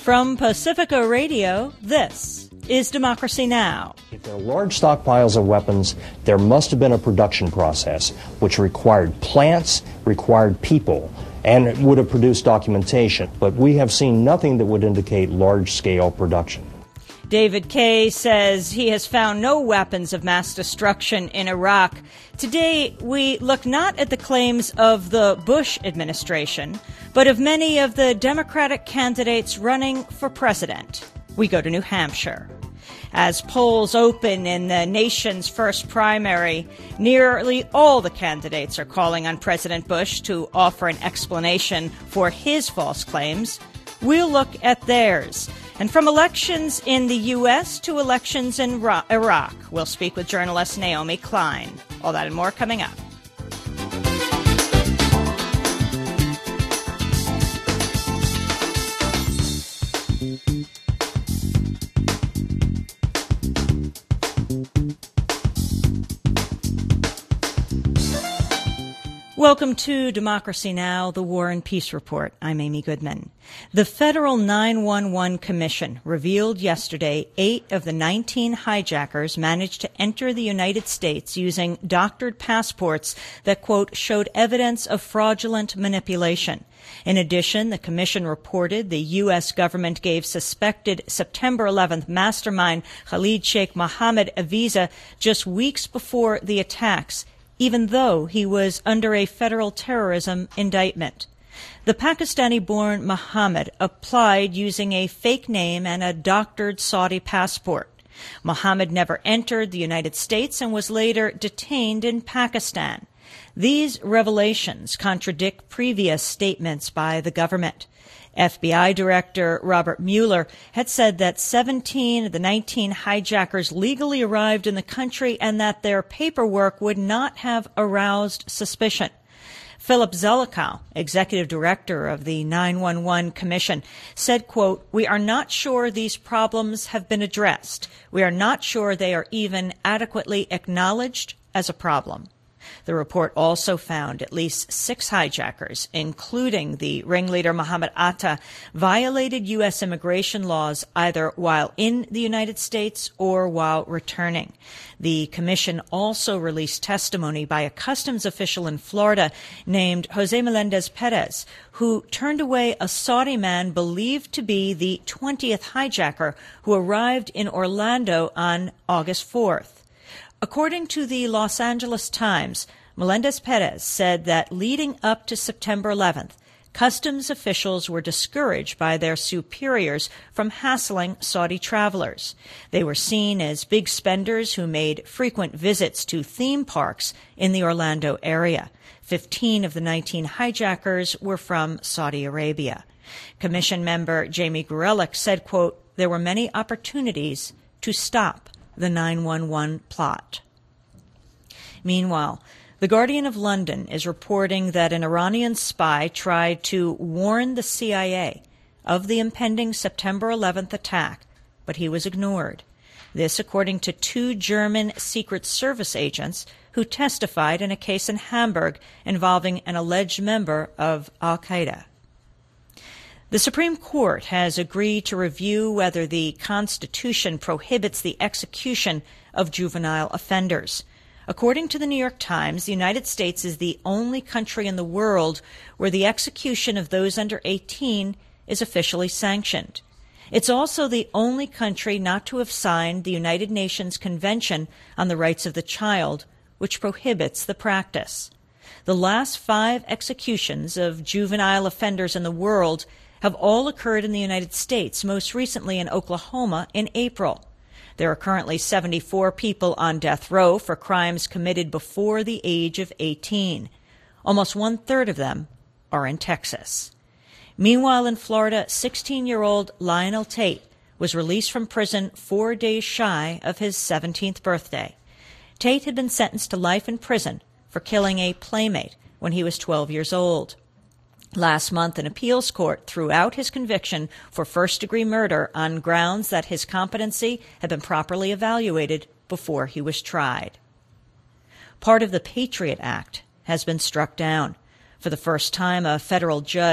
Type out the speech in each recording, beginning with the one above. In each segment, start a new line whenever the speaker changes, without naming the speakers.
From Pacifica Radio, this is Democracy Now!
If there are large stockpiles of weapons, there must have been a production process which required plants, required people, and it would have produced documentation. But we have seen nothing that would indicate large-scale production.
David Kaye says he has found no weapons of mass destruction in Iraq. Today, we look not at the claims of the Bush administration, but of many of the Democratic candidates running for president. We go to New Hampshire. As polls open in the nation's first primary, nearly all the candidates are calling on President Bush to offer an explanation for his false claims. We'll look at theirs. And from elections in the U.S. to elections in Iraq, we'll speak with journalist Naomi Klein. All that and more coming up. Welcome to Democracy Now!, the War and Peace Report. I'm Amy Goodman. The Federal 911 Commission revealed yesterday 8 of the 19 hijackers managed to enter the United States using doctored passports that, quote, showed evidence of fraudulent manipulation. In addition, the commission reported the U.S. government gave suspected September 11th mastermind Khalid Sheikh Mohammed a visa just weeks before the attacks, even though he was under a federal terrorism indictment. The Pakistani-born Mohammed applied using a fake name and a doctored Saudi passport. Mohammed never entered the United States and was later detained in Pakistan. These revelations contradict previous statements by the government. FBI Director Robert Mueller had said that 17 of the 19 hijackers legally arrived in the country and that their paperwork would not have aroused suspicion. Philip Zelikow, executive director of the 911 Commission, said, quote, "We are not sure these problems have been addressed. We are not sure they are even adequately acknowledged as a problem." The report also found at least 6 hijackers, including the ringleader Mohammed Atta, violated U.S. immigration laws either while in the United States or while returning. The commission also released testimony by a customs official in Florida named Jose Melendez Perez, who turned away a Saudi man believed to be the 20th hijacker who arrived in Orlando on August 4th. According to the Los Angeles Times, Melendez Perez said that leading up to September 11th, customs officials were discouraged by their superiors from hassling Saudi travelers. They were seen as big spenders who made frequent visits to theme parks in the Orlando area. 15 of the 19 hijackers were from Saudi Arabia. Commission member Jamie Gorelick said, quote, "There were many opportunities to stop the 911 plot." Meanwhile, The Guardian of London is reporting that an Iranian spy tried to warn the CIA of the impending September 11th attack, but he was ignored. This according to 2 German Secret Service agents who testified in a case in Hamburg involving an alleged member of al-Qaeda. The Supreme Court has agreed to review whether the Constitution prohibits the execution of juvenile offenders. According to the New York Times, the United States is the only country in the world where the execution of those under 18 is officially sanctioned. It's also the only country not to have signed the United Nations Convention on the Rights of the Child, which prohibits the practice. The last 5 executions of juvenile offenders in the world have all occurred in the United States, most recently in Oklahoma in April. There are currently 74 people on death row for crimes committed before the age of 18. Almost 1/3 of them are in Texas. Meanwhile, in Florida, 16-year-old Lionel Tate was released from prison 4 days shy of his 17th birthday. Tate had been sentenced to life in prison for killing a playmate when he was 12 years old. Last month, an appeals court threw out his conviction for first-degree murder on grounds that his competency had been properly evaluated before he was tried. Part of the Patriot Act has been struck down. For the first time, a federal judge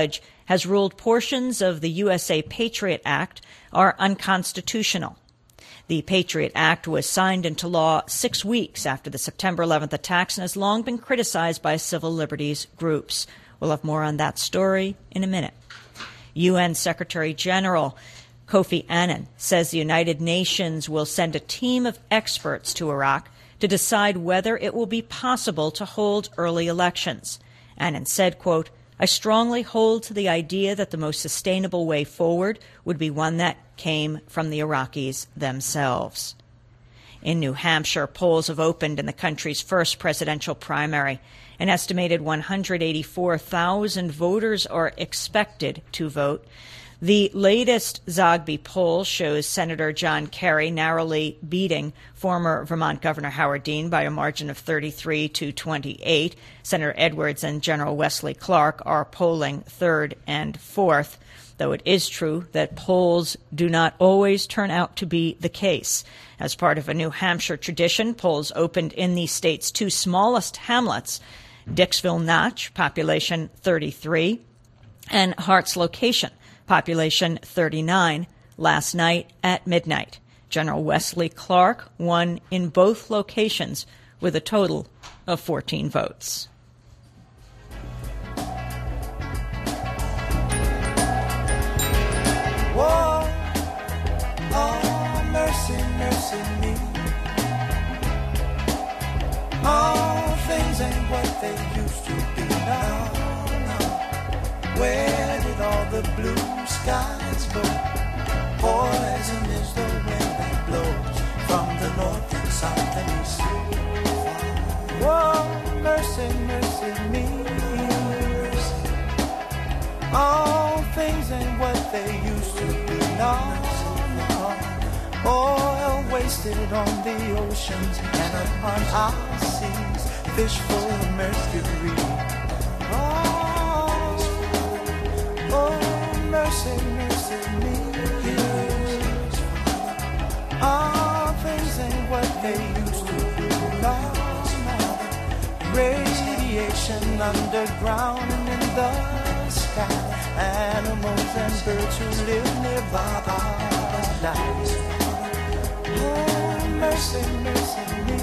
has ruled portions of the USA Patriot Act are unconstitutional. The Patriot Act was signed into law 6 weeks after the September 11th attacks and has long been criticized by civil liberties groups. We'll have more on that story in a minute. UN Secretary General Kofi Annan says the United Nations will send a team of experts to Iraq to decide whether it will be possible to hold early elections. Annan said, quote, "I strongly hold to the idea that the most sustainable way forward would be one that came from the Iraqis themselves." In New Hampshire, polls have opened in the country's first presidential primary. An estimated 184,000 voters are expected to vote. The latest Zogby poll shows Senator John Kerry narrowly beating former Vermont Governor Howard Dean by a margin of 33 to 28. Senator Edwards and General Wesley Clark are polling third and fourth, though it is true that polls do not always turn out to be the case. As part of a New Hampshire tradition, polls opened in the state's two smallest hamlets, Dixville Notch, population 33, and Hart's Location, population 39, last night at midnight. General Wesley Clark won in both locations with a total of 14 votes.
Whoa, oh, mercy, mercy me. All things ain't what they used to be now. Where did all the blue skies go? Poison is the wind that blows from the north and south and east. Whoa, mercy, mercy me. All things ain't what they used to be now. Oil wasted on the oceans and upon our seas, fish full of mercury. Oh, mercy, mercy me. All things ain't what they used to be now. Radiation underground and in the sky. Animals and birds who live nearby are dying. Oh, mercy, mercy me.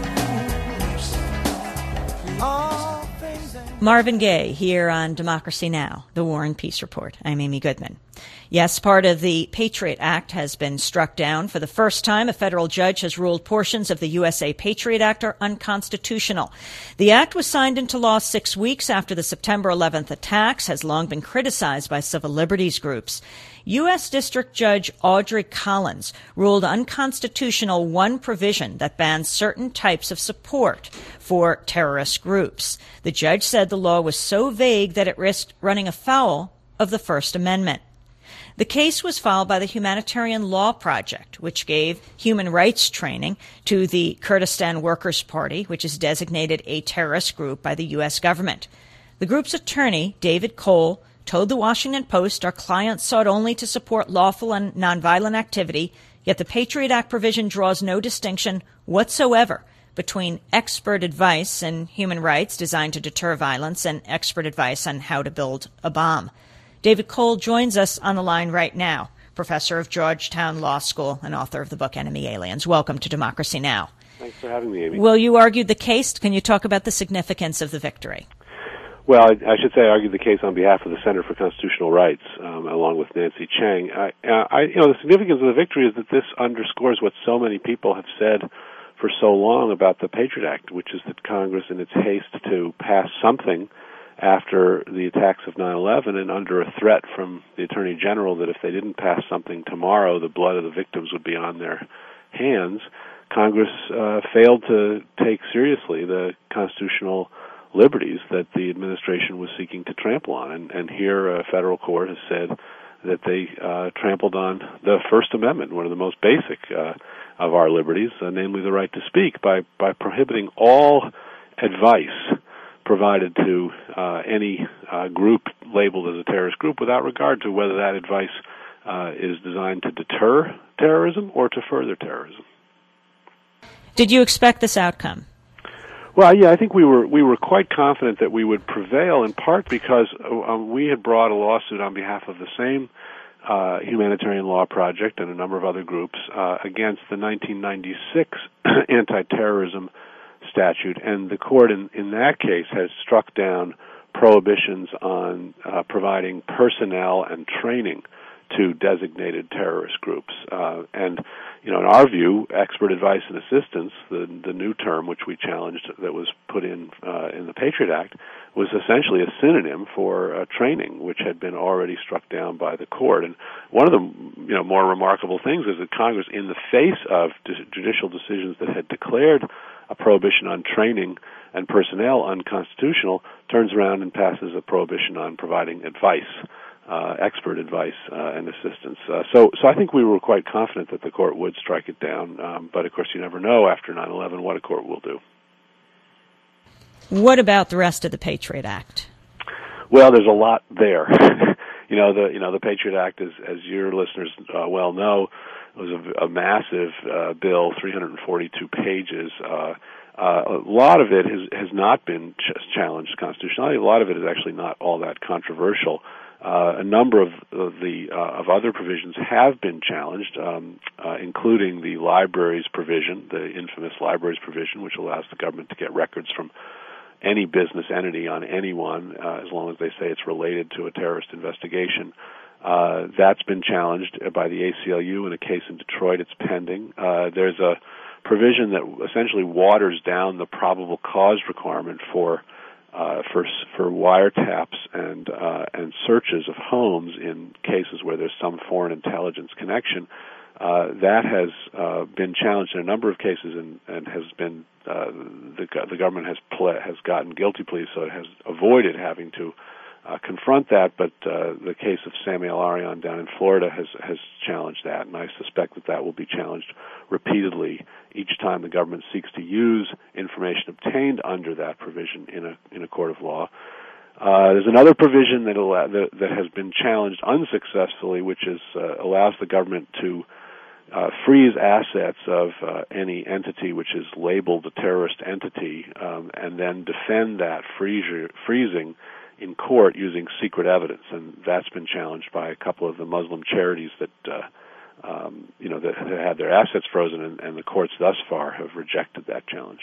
All things ain't.
Marvin Gaye here on Democracy Now!, the War and Peace Report. I'm Amy Goodman. Yes, part of the Patriot Act has been struck down. For the first time, a federal judge has ruled portions of the USA Patriot Act are unconstitutional. The act was signed into law 6 weeks after the September 11th attacks, has long been criticized by civil liberties groups. U.S. District Judge Audrey Collins ruled unconstitutional one provision that bans certain types of support for terrorist groups. The judge said the law was so vague that it risked running afoul of the First Amendment. The case was filed by the Humanitarian Law Project, which gave human rights training to the Kurdistan Workers' Party, which is designated a terrorist group by the U.S. government. The group's attorney, David Cole, told the Washington Post our client sought only to support lawful and nonviolent activity, yet the Patriot Act provision draws no distinction whatsoever between expert advice in human rights designed to deter violence and expert advice on how to build a bomb. David Cole joins us on the line right now, professor of Georgetown Law School and author of the book Enemy Aliens. Welcome to Democracy Now!
Thanks for having me, Amy.
Well, you argued the case. Can you talk about the significance of the victory?
Well, I should say I argued the case on behalf of the Center for Constitutional Rights, along with Nancy Chang. The significance of the victory is that this underscores what so many people have said for so long about the Patriot Act, which is that Congress, in its haste to pass something after the attacks of 9/11 and under a threat from the Attorney General that if they didn't pass something tomorrow, the blood of the victims would be on their hands, Congress failed to take seriously the constitutional liberties that the administration was seeking to trample on. And here a federal court has said that they trampled on the First Amendment, one of the most basic of our liberties, namely the right to speak, by prohibiting all advice provided to any group labeled as a terrorist group without regard to whether that advice is designed to deter terrorism or to further terrorism.
Did you expect this outcome?
Well, yeah, I think we were quite confident that we would prevail, in part because we had brought a lawsuit on behalf of the same humanitarian law project and a number of other groups against the 1996 anti-terrorism statute, and the court in that case has struck down prohibitions on providing personnel and training to designated terrorist groups. And, you know, in our view, expert advice and assistance, the new term which we challenged that was put in the Patriot Act, was essentially a synonym for training, which had been already struck down by the court. And one of the more remarkable things is that Congress, in the face of judicial decisions that had declared a prohibition on training and personnel unconstitutional, turns around and passes a prohibition on providing advice, expert advice and assistance. So I think we were quite confident that the court would strike it down, but of course you never know after 9/11 what a court will do.
What about the rest of the Patriot Act?
Well, there's a lot there. The Patriot Act, as your listeners well know, was a massive bill, 342 pages. A lot of it has not been challenged constitutionally. A lot of it is actually not all that controversial. A number of other provisions have been challenged, including the libraries provision, the infamous libraries provision, which allows the government to get records from any business entity on anyone, as long as they say it's related to a terrorist investigation. That's been challenged by the ACLU in a case in Detroit. It's pending. There's a provision that essentially waters down the probable cause requirement for wiretaps and searches of homes in cases where there's some foreign intelligence connection. That has been challenged in a number of cases and has been the government has gotten guilty pleas, so it has avoided having to confront that. But the case of Samuel Arion down in Florida has challenged that, and I suspect that will be challenged repeatedly each time the government seeks to use information obtained under that provision in a court of law. There's another provision that has been challenged unsuccessfully, which allows the government to freeze assets of any entity which is labeled a terrorist entity, and then defend that freezing in court using secret evidence, and that's been challenged by a couple of the Muslim charities that that had their assets frozen, and the courts thus far have rejected that challenge.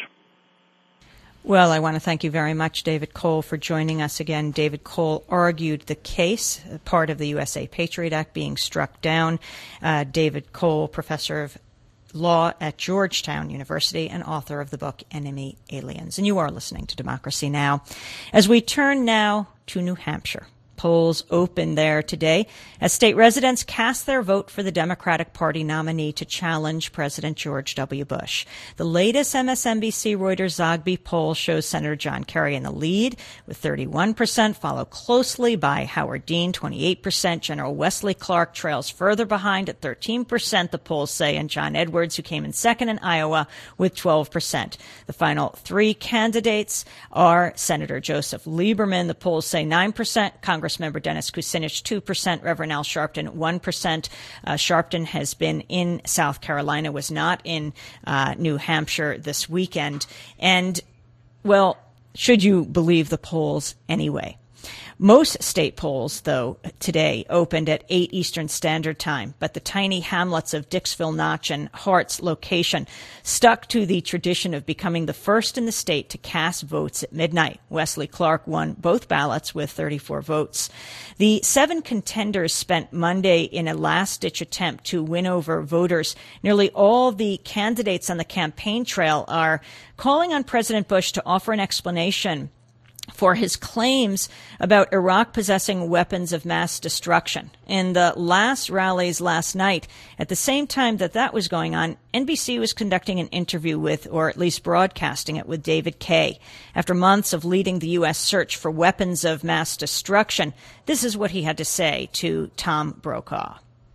Well, I want to thank you very much, David Cole, for joining us again. David Cole argued the case, part of the USA Patriot Act being struck down. David Cole, professor of law at Georgetown University and author of the book Enemy Aliens. And you are listening to Democracy Now! As we turn now to New Hampshire. Polls open there today as state residents cast their vote for the Democratic Party nominee to challenge President George W. Bush. The latest MSNBC Reuters Zogby poll shows Senator John Kerry in the lead with 31%, followed closely by Howard Dean, 28%. General Wesley Clark trails further behind at 13%, the polls say, and John Edwards, who came in second in Iowa, with 12%. The final three candidates are Senator Joseph Lieberman, the polls say 9%, Congressmember Dennis Kucinich 2%, Reverend Al Sharpton 1%. Sharpton has been in South Carolina, was not in New Hampshire this weekend. And, well, should you believe the polls anyway? Most state polls, though, today opened at 8 Eastern Standard Time, but the tiny hamlets of Dixville Notch and Hart's location stuck to the tradition of becoming the first in the state to cast votes at midnight. Wesley Clark won both ballots with 34 votes. The 7 contenders spent Monday in a last-ditch attempt to win over voters. Nearly all the candidates on the campaign trail are calling on President Bush to offer an explanation for his claims about Iraq possessing weapons of mass destruction. In the last rallies last night, at the same time that was going on, NBC was conducting an interview with, or at least broadcasting it, with David Kaye. After months of leading the U.S. search for weapons of mass destruction, this is what he had to say to Tom Brokaw.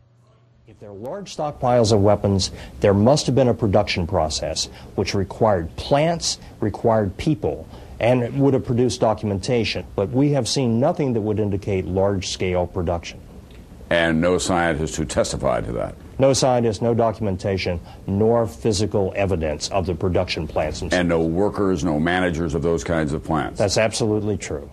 If there are large stockpiles of weapons, there must have been a production process which required plants, required people, and it would have produced documentation. But we have seen nothing that would indicate large-scale production.
And no scientist who testified to that?
No scientists, no documentation, nor physical evidence of the production plants themselves.
And no workers, no managers of those kinds of plants?
That's absolutely true.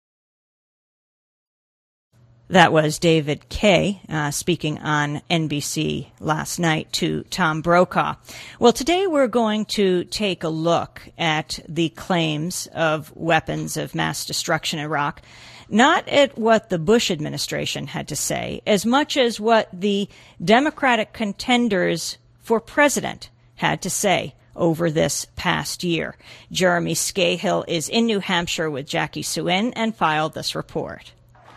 That was David Kaye speaking on NBC last night to Tom Brokaw. Well, today we're going to take a look at the claims of weapons of mass destruction in Iraq, not at what the Bush administration had to say, as much as what the Democratic contenders for president had to say over this past year. Jeremy Scahill is in New Hampshire with Jackie Suin and filed this report.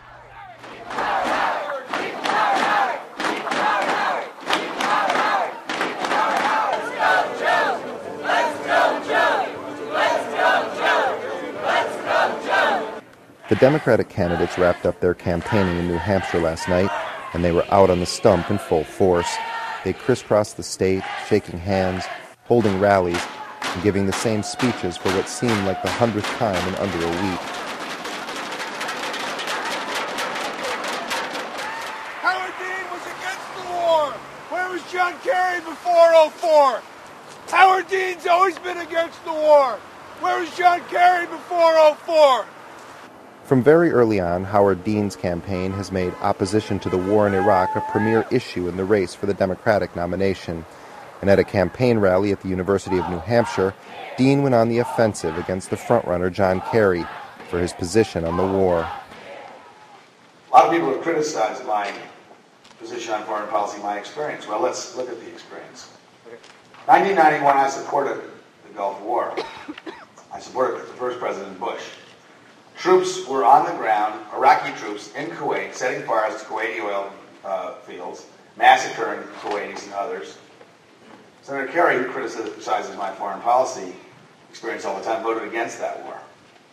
The Democratic candidates wrapped up their campaigning in New Hampshire last night, and they were out on the stump in full force. They crisscrossed the state, shaking hands, holding rallies, and giving the same speeches for what seemed like the 100th time in under a week.
Howard Dean was against the war. Where was John Kerry before '04? Howard Dean's always been against the war. Where was John Kerry before '04?
From very early on, Howard Dean's campaign has made opposition to the war in Iraq a premier issue in the race for the Democratic nomination. And at a campaign rally at the University of New Hampshire, Dean went on the offensive against the frontrunner John Kerry for his position on the war.
A lot of people have criticized my position on foreign policy, my experience. Well, let's look at the experience. 1991, I supported the Gulf War. I supported the first President Bush. Troops were on the ground, Iraqi troops in Kuwait, setting fires to Kuwaiti oil fields, massacring Kuwaitis and others. Senator Kerry, who criticizes my foreign policy experience all the time, voted against that war.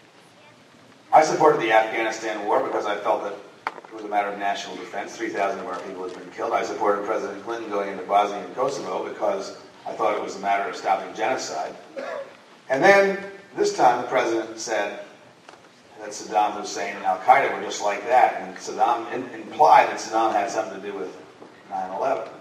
I supported the Afghanistan war because I felt that it was a matter of national defense. 3,000 of our people had been killed. I supported President Clinton going into Bosnia and Kosovo because I thought it was a matter of stopping genocide. And then, this time, the president said that Saddam Hussein and Al-Qaeda were just like that, and Saddam implied that Saddam had something to do with 9/11.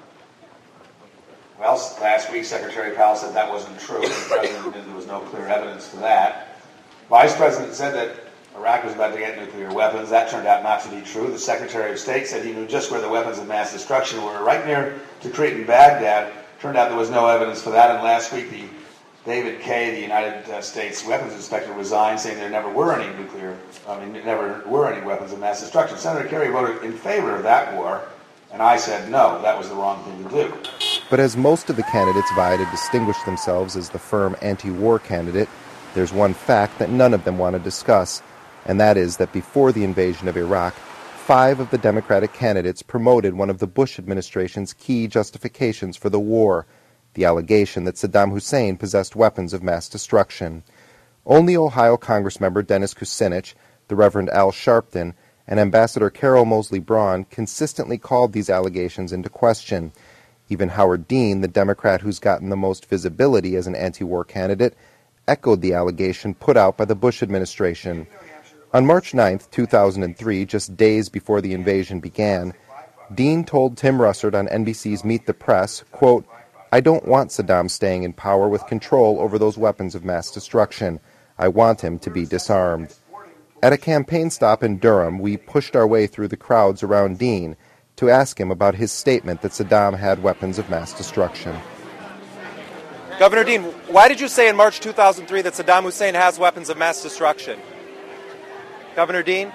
Well, last week, Secretary Powell said that wasn't true. The president admitted there was no clear evidence for that. Vice President said that Iraq was about to get nuclear weapons. That turned out not to be true. The Secretary of State said he knew just where the weapons of mass destruction were, right near Tikrit in Baghdad. Turned out there was no evidence for that, and last week, David Kaye, the United States weapons inspector, resigned, saying there never were any weapons of mass destruction. Senator Kerry voted in favor of that war, and I said no, that was the wrong thing to do.
But as most of the candidates vie to distinguish themselves as the firm anti-war candidate, there's one fact that none of them want to discuss, and that is that before the invasion of Iraq, 5 of the Democratic candidates promoted one of the Bush administration's key justifications for the war, the allegation that Saddam Hussein possessed weapons of mass destruction. Only Ohio Congressmember Dennis Kucinich, the Reverend Al Sharpton, and Ambassador Carol Moseley Braun consistently called these allegations into question. Even Howard Dean, the Democrat who's gotten the most visibility as an anti-war candidate, echoed the allegation put out by the Bush administration. On March 9, 2003, just days before the invasion began, Dean told Tim Russert on NBC's Meet the Press, quote, "I don't want Saddam staying in power with control over those weapons of mass destruction. I want him to be disarmed." At a campaign stop in Durham, we pushed our way through the crowds around Dean to ask him about his statement that Saddam had weapons of mass destruction.
Governor Dean, why did you say in March 2003 that Saddam Hussein has weapons of mass destruction? Governor Dean?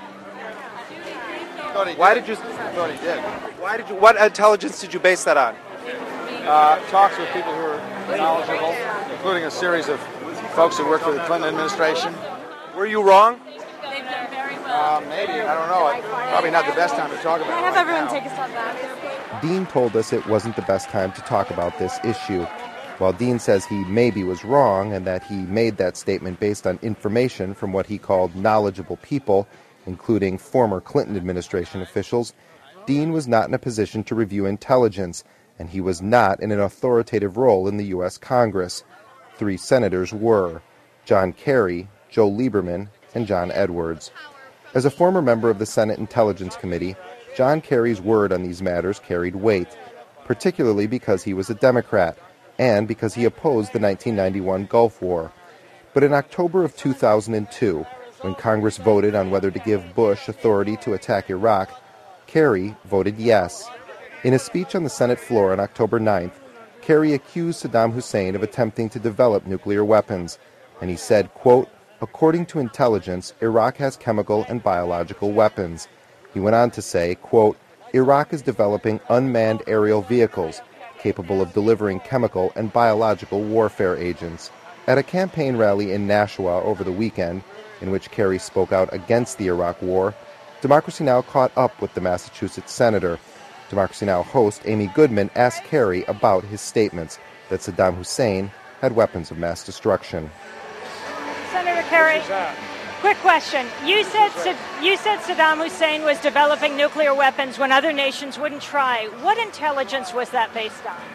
Why did you? I thought he did.
Why did you? What intelligence did you base that on?
Talks with people who are knowledgeable, including a series of folks who worked for the Clinton administration.
Were you wrong?
Maybe. I don't know. Probably not the best time to talk about it.
Can I have everyone take a step back?
Dean told us it wasn't the best time to talk about this issue. While Dean says he maybe was wrong and that he made that statement based on information from what he called knowledgeable people, including former Clinton administration officials, Dean was not in a position to review intelligence, and he was not in an authoritative role in the U.S. Congress. 3 senators were: John Kerry, Joe Lieberman, and John Edwards. As a former member of the Senate Intelligence Committee, John Kerry's word on these matters carried weight, particularly because he was a Democrat and because he opposed the 1991 Gulf War. But in October of 2002, when Congress voted on whether to give Bush authority to attack Iraq, Kerry voted yes. In a speech on the Senate floor on October 9th, Kerry accused Saddam Hussein of attempting to develop nuclear weapons, and he said, quote, "According to intelligence, Iraq has chemical and biological weapons." He went on to say, quote, "Iraq is developing unmanned aerial vehicles capable of delivering chemical and biological warfare agents." At a campaign rally in Nashua over the weekend, in which Kerry spoke out against the Iraq War, Democracy Now! Caught up with the Massachusetts senator. Democracy Now! Host Amy Goodman asked Kerry about his statements that Saddam Hussein had weapons of mass destruction.
Senator Kerry, quick question. You said Saddam Hussein was developing nuclear weapons when other nations wouldn't try. What intelligence was that based on?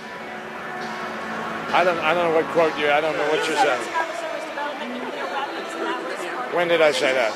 I don't know what quote you. I don't know what you said. When did I say that?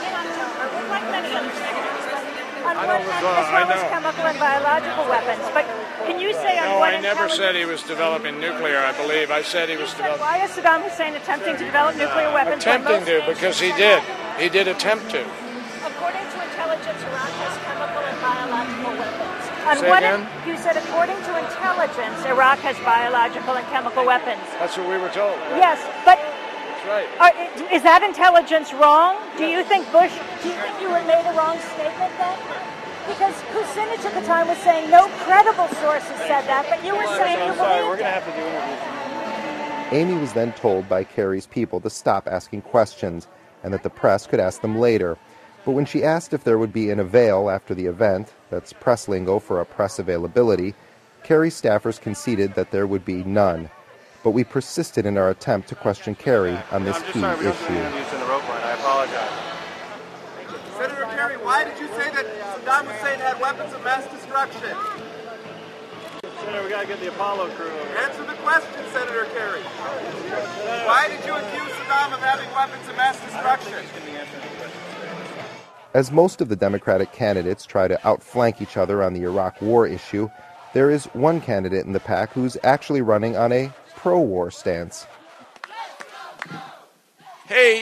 As well as chemical and biological weapons. But can you say on what
I never said he was developing nuclear, I believe. I said he was developing...
Why is Saddam Hussein attempting to develop nuclear weapons?
Attempting to, because he did. He did attempt to.
According to intelligence, Iraq has chemical and biological weapons.
Say again?
You said according to intelligence, Iraq has biological and chemical weapons.
That's what we were told. Right?
Yes, but...
Right.
Is that intelligence wrong? Do you think you had made a wrong statement then? Because Kucinich at the time was saying no credible sources said that, but you were saying you believed
We're going to have to do interviews.
Amy was then told by Kerry's people to stop asking questions and that the press could ask them later. But when she asked if there would be an avail after the event, that's press lingo for a press availability, Kerry's staffers conceded that there would be none. But we persisted in our attempt to question Kerry on this key issue.
I apologize.
Senator Kerry, why did you say that Saddam Hussein had weapons of mass destruction?
Senator, we got to get the Apollo crew over.
Answer the question, Senator Kerry. Why did you accuse Saddam of having weapons of mass destruction?
As most of the Democratic candidates try to outflank each other on the Iraq war issue, there is one candidate in the pack who's actually running on a pro-war stance.
Hey,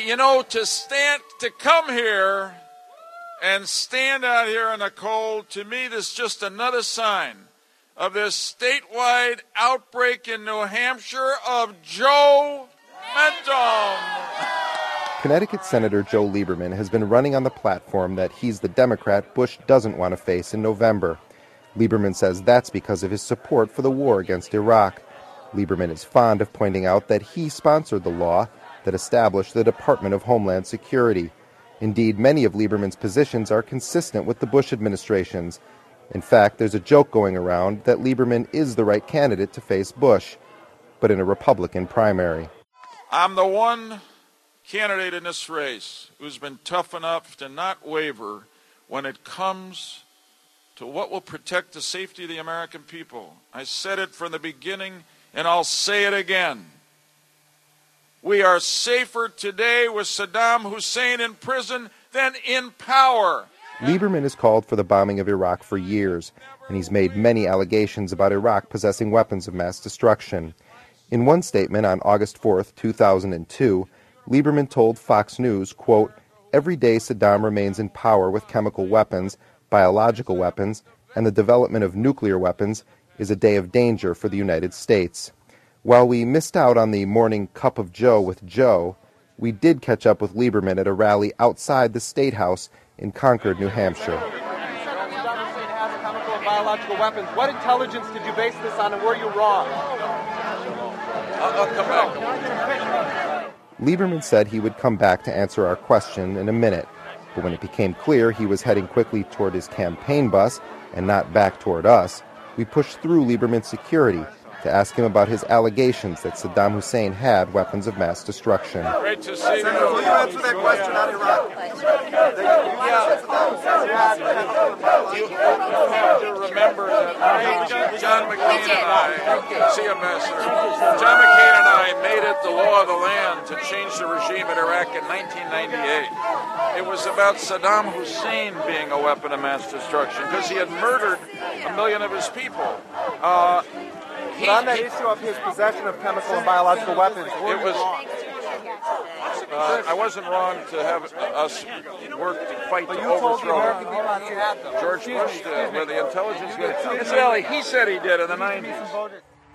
to come here and stand out here in the cold, to me, this is just another sign of this statewide outbreak in New Hampshire of Joe Mentum.
Connecticut Senator Joe Lieberman has been running on the platform that he's the Democrat Bush doesn't want to face in November. Lieberman says that's because of his support for the war against Iraq. Lieberman is fond of pointing out that he sponsored the law that established the Department of Homeland Security. Indeed, many of Lieberman's positions are consistent with the Bush administration's. In fact, there's a joke going around that Lieberman is the right candidate to face Bush, but in a Republican primary.
I'm the one candidate in this race who's been tough enough to not waver when it comes to what will protect the safety of the American people. I said it from the beginning, and I'll say it again. We are safer today with Saddam Hussein in prison than in power.
Lieberman has called for the bombing of Iraq for years, and he's made many allegations about Iraq possessing weapons of mass destruction. In one statement on August 4th, 2002, Lieberman told Fox News, quote, "Every day Saddam remains in power with chemical weapons, biological weapons, and the development of nuclear weapons is a day of danger for the United States." While we missed out on the morning Cup of Joe with Joe, we did catch up with Lieberman at a rally outside the State House in Concord, New Hampshire.
Saddam Hussein has chemical and biological weapons. What intelligence did you base this on, and were you wrong?
I'll come back.
Lieberman said he would come back to answer our question in a minute, but when it became clear he was heading quickly toward his campaign bus and not back toward us, we pushed through Lieberman's security to ask him about his allegations that Saddam Hussein had weapons of mass destruction.
Great to see you.
Senator, will you answer that question on Iraq?
You have to remember that John McCain and I, see you, Ambassador. John McCain and I made it the law of the land to change the regime in Iraq in 1998. It was about Saddam Hussein being a weapon of mass destruction because he had murdered 1 million of his people.
But on that issue of his possession of chemical and biological weapons,
it was. I wasn't wrong to have us work to fight to overthrow George Bush did, where the intelligence did. Incidentally, he said he did in the 90s.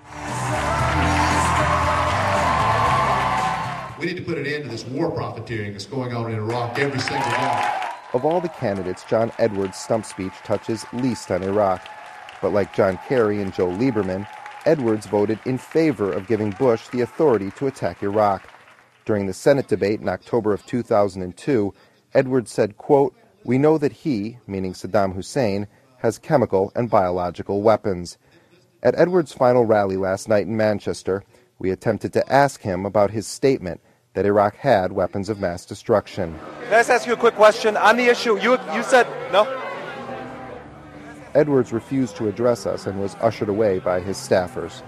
We need to put an end to this war profiteering that's going on in Iraq every single day.
Of all the candidates, John Edwards' stump speech touches least on Iraq. But like John Kerry and Joe Lieberman, Edwards voted in favor of giving Bush the authority to attack Iraq. During the Senate debate in October of 2002, Edwards said, quote, "We know that he," meaning Saddam Hussein, "has chemical and biological weapons." At Edwards' final rally last night in Manchester, we attempted to ask him about his statement that Iraq had weapons of mass destruction.
Can I just ask you a quick question? On the issue, you said no?
Edwards refused to address us and was ushered away by his staffers.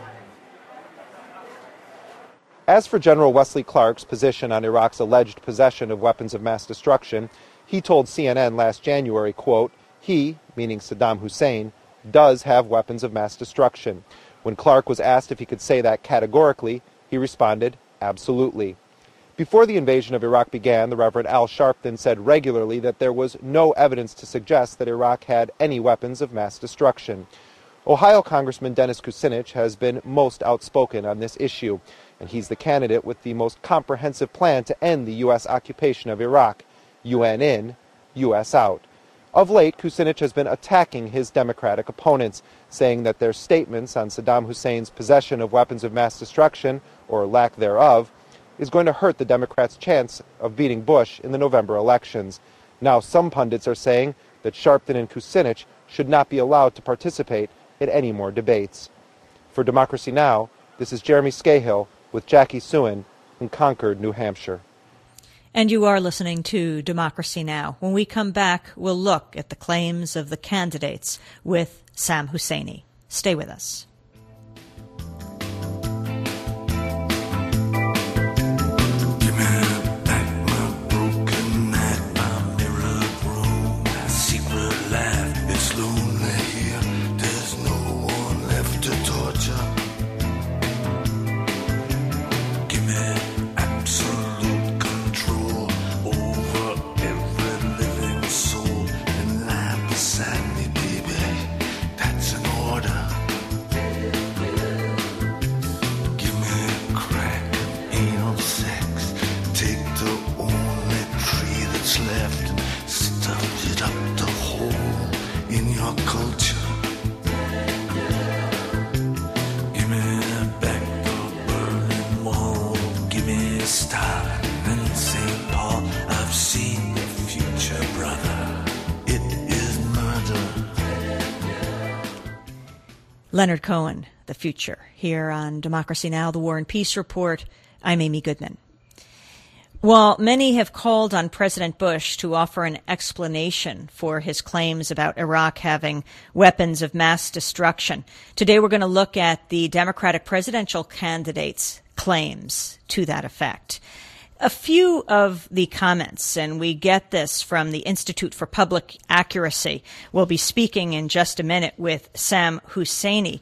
As for General Wesley Clark's position on Iraq's alleged possession of weapons of mass destruction, he told CNN last January, quote, "He," meaning Saddam Hussein, "does have weapons of mass destruction." When Clark was asked if he could say that categorically, he responded, "Absolutely." Before the invasion of Iraq began, the Reverend Al Sharpton said regularly that there was no evidence to suggest that Iraq had any weapons of mass destruction. Ohio Congressman Dennis Kucinich has been most outspoken on this issue, and he's the candidate with the most comprehensive plan to end the U.S. occupation of Iraq, UN in, U.S. out. Of late, Kucinich has been attacking his Democratic opponents, saying that their statements on Saddam Hussein's possession of weapons of mass destruction, or lack thereof, is going to hurt the Democrats' chance of beating Bush in the November elections. Now some pundits are saying that Sharpton and Kucinich should not be allowed to participate in any more debates. For Democracy Now!, this is Jeremy Scahill with Jackie Suin in Concord, New Hampshire.
And you are listening to Democracy Now! When we come back, we'll look at the claims of the candidates with Sam Husseini. Stay with us. Leonard Cohen, The Future, here on Democracy Now!, the War and Peace Report. I'm Amy Goodman. While many have called on President Bush to offer an explanation for his claims about Iraq having weapons of mass destruction, today we're going to look at the Democratic presidential candidates' claims to that effect. A few of the comments, and we get this from the Institute for Public Accuracy. We'll be speaking in just a minute with Sam Husseini.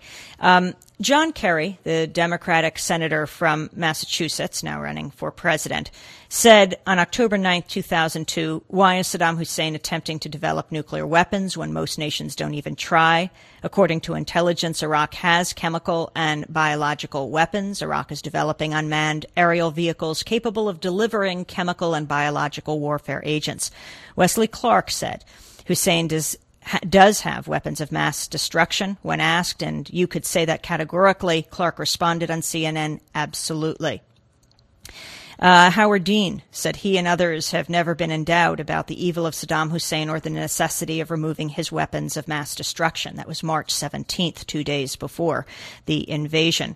John Kerry, the Democratic senator from Massachusetts, now running for president, said on October 9, 2002, "Why is Saddam Hussein attempting to develop nuclear weapons when most nations don't even try? According to intelligence, Iraq has chemical and biological weapons. Iraq is developing unmanned aerial vehicles capable of delivering chemical and biological warfare agents." Wesley Clark said Hussein does have weapons of mass destruction. When asked, and you could say that categorically, Clark responded on CNN, "Absolutely." Howard Dean said he and others have never been in doubt about the evil of Saddam Hussein or the necessity of removing his weapons of mass destruction. That was March 17th, 2 days before the invasion,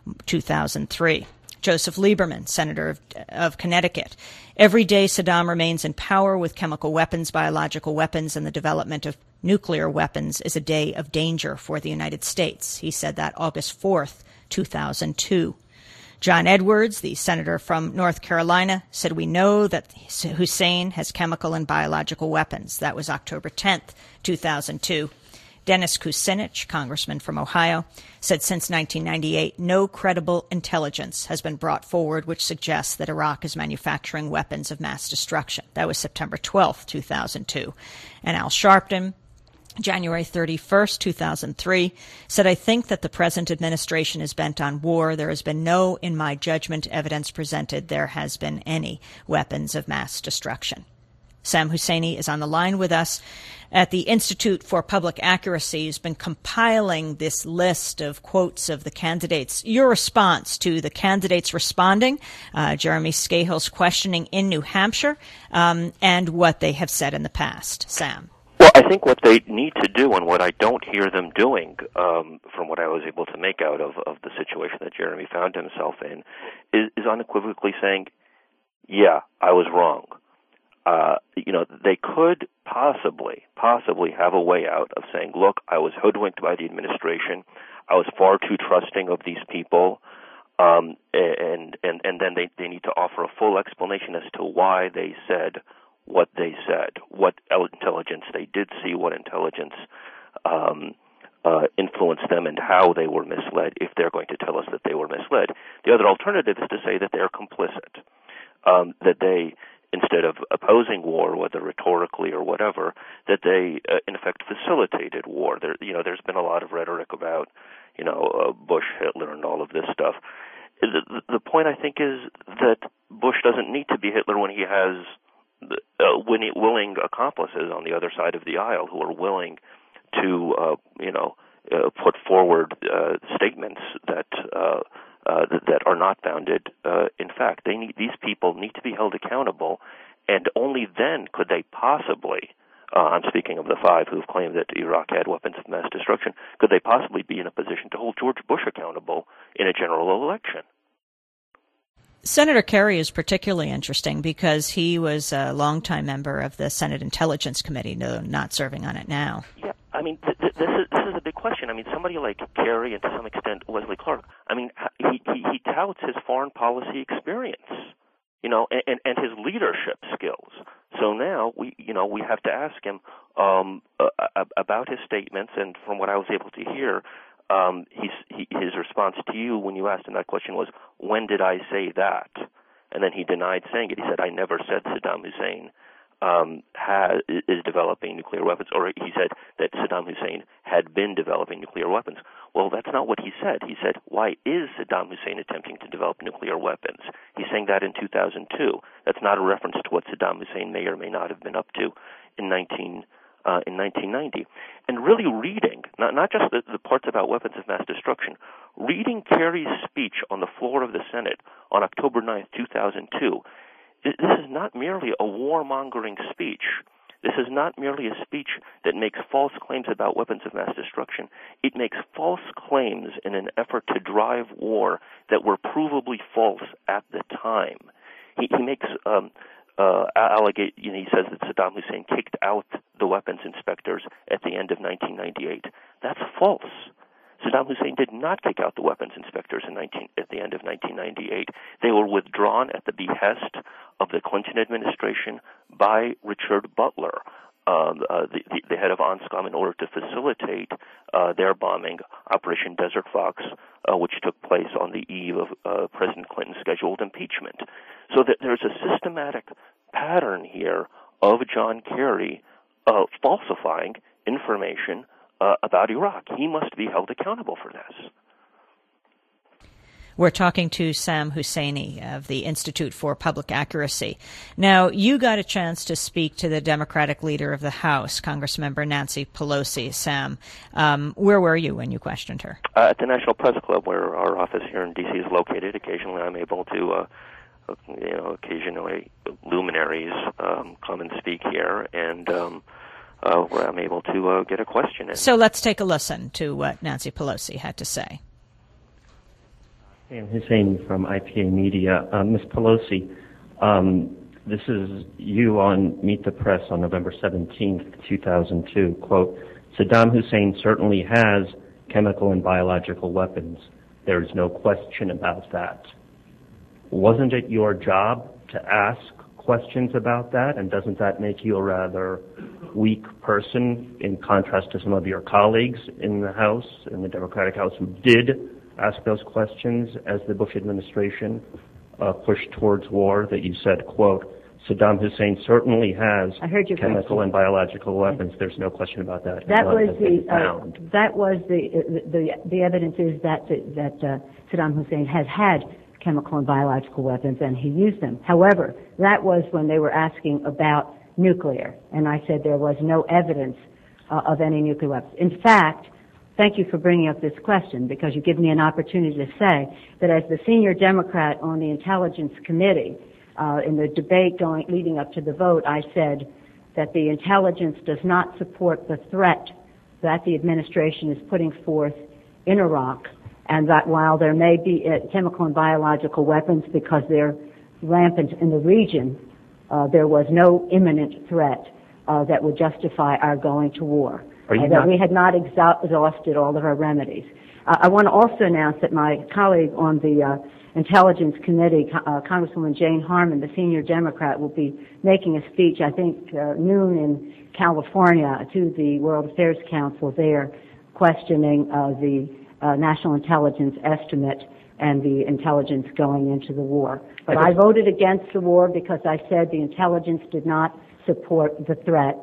2003. Joseph Lieberman, senator of Connecticut. "Every day Saddam remains in power with chemical weapons, biological weapons, and the development of nuclear weapons is a day of danger for the United States." He said that August 4th, 2002. John Edwards, the senator from North Carolina, said, "We know that Hussein has chemical and biological weapons." That was October 10th, 2002. Dennis Kucinich, congressman from Ohio, said since 1998, no credible intelligence has been brought forward which suggests that Iraq is manufacturing weapons of mass destruction. That was September 12th, 2002. And Al Sharpton, January 31st, 2003, said, "I think that the present administration is bent on war. There has been no, in my judgment, evidence presented there has been any weapons of mass destruction." Sam Husseini is on the line with us at the Institute for Public Accuracy. He's been compiling this list of quotes of the candidates. Your response to the candidates responding, Jeremy Scahill's questioning in New Hampshire, and what they have said in the past. Sam.
Well, I think what they need to do, and what I don't hear them doing, from what I was able to make out of the situation that Jeremy found himself in, is unequivocally saying, yeah, I was wrong. They could possibly have a way out of saying, look, I was hoodwinked by the administration. I was far too trusting of these people. And then they need to offer a full explanation as to why they said what they said, what intelligence they did see, what intelligence influenced them, and how they were misled, if they're going to tell us that they were misled. The other alternative is to say that they're complicit, that they, instead of opposing war, whether rhetorically or whatever, that they, in effect, facilitated war. There's been a lot of rhetoric about, Bush, Hitler, and all of this stuff. The point, I think, is that Bush doesn't need to be Hitler when he has willing accomplices on the other side of the aisle who are willing to, put forward statements that are not founded in fact. These people need to be held accountable, and only then could they possibly, I'm speaking of the five who've claimed that Iraq had weapons of mass destruction, could they possibly be in a position to hold George Bush accountable in a general election.
Senator Kerry is particularly interesting because he was a longtime member of the Senate Intelligence Committee, though not serving on it now.
Yeah, I mean, this is a big question. I mean, somebody like Kerry and to some extent Wesley Clark, I mean, he touts his foreign policy experience, and his leadership skills. So now we have to ask him about his statements, and from what I was able to hear, his response to you when you asked him that question was, when did I say that? And then he denied saying it. He said, I never said Saddam Hussein is developing nuclear weapons, or he said that Saddam Hussein had been developing nuclear weapons. Well, that's not what he said. He said, why is Saddam Hussein attempting to develop nuclear weapons? He's saying that in 2002. That's not a reference to what Saddam Hussein may or may not have been up to in 1990. And really reading, not just the parts about weapons of mass destruction, reading Kerry's speech on the floor of the Senate on October 9th, 2002, this is not merely a warmongering speech. This is not merely a speech that makes false claims about weapons of mass destruction. It makes false claims in an effort to drive war that were provably false at the time. He makes he says that Saddam Hussein kicked out the weapons inspectors at the end of 1998. That's false. Saddam Hussein did not kick out the weapons inspectors at the end of 1998. They were withdrawn at the behest of the Clinton administration by Richard Butler, the head of ONSCOM, in order to facilitate their bombing, Operation Desert Fox, which took place on the eve of President Clinton's scheduled impeachment. So that there's a systematic pattern here of John Kerry falsifying information about Iraq. He must be held accountable for this.
We're talking to Sam Husseini of the Institute for Public Accuracy. Now, you got a chance to speak to the Democratic leader of the House, Congressmember Nancy Pelosi. Sam, where were you when you questioned her?
At the National Press Club, where our office here in D.C. is located. Occasionally I'm able to, occasionally luminaries come and speak here, and where I'm able to get a question in.
So let's take a listen to what Nancy Pelosi had to say.
Sam Husseini from IPA Media. Ms. Pelosi, this is you on Meet the Press on November 17th, 2002. Quote, Saddam Hussein certainly has chemical and biological weapons. There is no question about that. wasn't it your job to ask questions about that? And doesn't that make you a rather weak person in contrast to some of your colleagues in the House, in the Democratic House, who did ask those questions as the Bush administration pushed towards war, that you said, quote, Saddam Hussein certainly has chemical and biological weapons. There's no question about that.
That was the evidence is that Saddam Hussein has had chemical and biological weapons, and he used them. However, that was when they were asking about nuclear, and I said there was no evidence of any nuclear weapons. In fact, thank you for bringing up this question, because you give me an opportunity to say that as the senior Democrat on the Intelligence Committee, in the debate leading up to the vote, I said that the intelligence does not support the threat that the administration is putting forth in Iraq, and that while there may be chemical and biological weapons because they're rampant in the region, there was no imminent threat that would justify our going to war. That we had not exhausted all of our remedies. I want to also announce that my colleague on the Intelligence Committee, Congresswoman Jane Harman, the senior Democrat, will be making a speech, I think, noon in California to the World Affairs Council there, questioning the national intelligence estimate and the intelligence going into the war. But I voted against the war because I said the intelligence did not support the threat.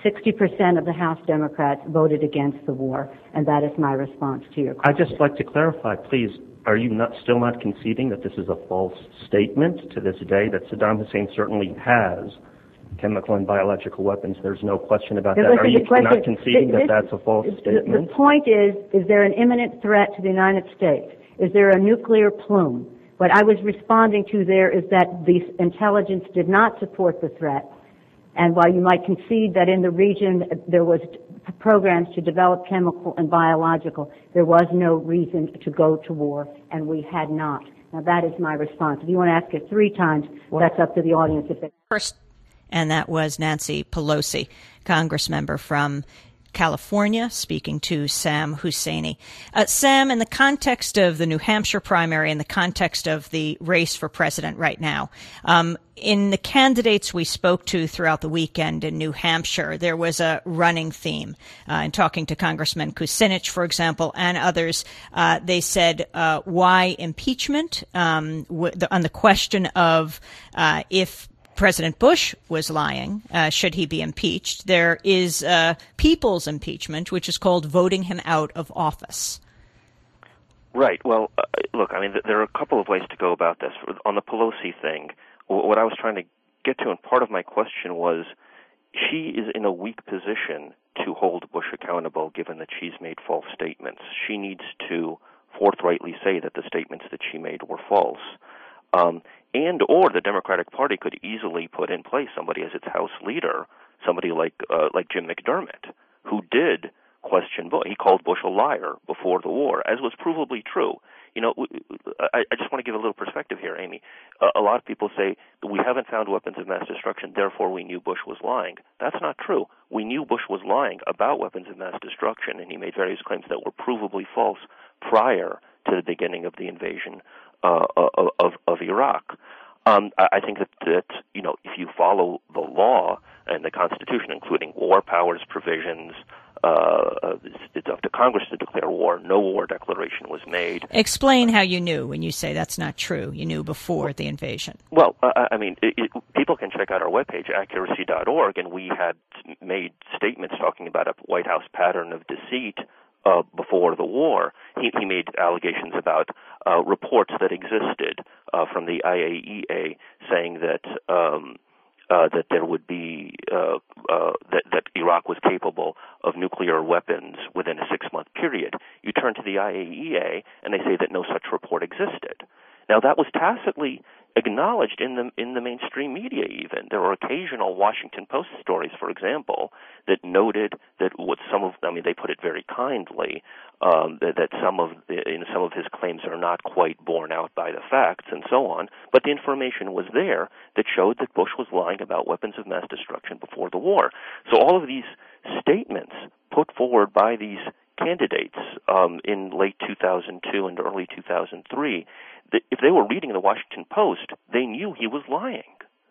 60% of the House Democrats voted against the war, and that is my response to your question.
I'd just like to clarify, please, are you still not conceding that this is a false statement to this day, that Saddam Hussein certainly has chemical and biological weapons? There's no question about that. Are you not conceding that that's a false statement?
The point is there an imminent threat to the United States? Is there a nuclear plume? What I was responding to there is that the intelligence did not support the threat. And while you might concede that in the region there was programs to develop chemical and biological, there was no reason to go to war, and we had not. Now that is my response. If you want to ask it 3 times, that's up to the audience.
First, and that was Nancy Pelosi, Congressmember from California, speaking to Sam Husseini. Sam, in the context of the New Hampshire primary, in the context of the race for president right now, in the candidates we spoke to throughout the weekend in New Hampshire, there was a running theme. In talking to Congressman Kucinich, for example, and others, they said, why impeachment? On the question of if President Bush was lying, should he be impeached? There is people's impeachment, which is called voting him out of office.
Right. Well, look, I mean, there are a couple of ways to go about this. On the Pelosi thing, what I was trying to get to, and part of my question was, she is in a weak position to hold Bush accountable, given that she's made false statements. She needs to forthrightly say that the statements that she made were false. And or the Democratic Party could easily put in place somebody as its House leader, somebody like Jim McDermott, who did question Bush. He called Bush a liar before the war, as was provably true. You know, I just want to give a little perspective here, Amy. A lot of people say that we haven't found weapons of mass destruction, therefore we knew Bush was lying. That's not true. We knew Bush was lying about weapons of mass destruction, and he made various claims that were provably false prior to the beginning of the invasion of Iraq. I think that you know, if you follow the law and the Constitution, including war powers provisions, it's up to Congress to declare war. No war declaration was made.
Explain how you knew when you say that's not true. You knew before the invasion.
Well, I mean, people can check out our webpage, accuracy.org, and we had made statements talking about a White House pattern of deceit before the war. He made allegations about reports that existed from the IAEA saying that that there would be that Iraq was capable of nuclear weapons within a 6-month period. You turn to the IAEA and they say that no such report existed. Now that was tacitly acknowledged in the mainstream media. Even there were occasional Washington Post stories, for example, that noted that they put it very kindly, that some of his claims are not quite borne out by the facts and so on. But the information was there that showed that Bush was lying about weapons of mass destruction before the war. So all of these statements put forward by these candidates in late 2002 and early 2003, if they were reading the Washington Post, they knew he was lying.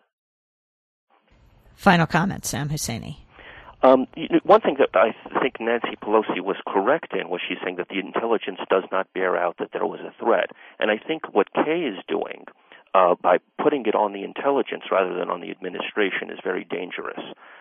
Final comment, Sam Husseini.
One thing that I think Nancy Pelosi was correct in was she's saying that the intelligence does not bear out that there was a threat. And I think what Kay is doing by putting it on the intelligence rather than on the administration is very dangerous.